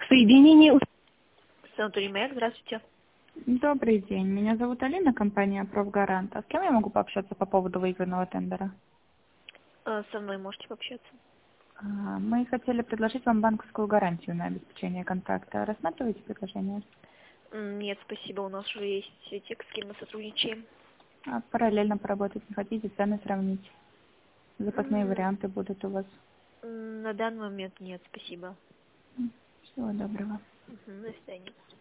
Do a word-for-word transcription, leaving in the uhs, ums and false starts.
Соединение. Санаторий Маяк, здравствуйте. Добрый день. Меня зовут Алина, компания «Профгарант». А с кем я могу пообщаться по поводу выигранного тендера? Э, Со мной можете пообщаться? А, Мы хотели предложить вам банковскую гарантию на обеспечение контракта. Рассматриваете предложение? М, Нет, спасибо, у нас уже есть те, с кем мы сотрудничаем. А параллельно поработать не хотите, цены сравнить? Запасные М, варианты будут у вас. м, На данный момент нет, спасибо. М, Всего доброго. Мгм, До свидания.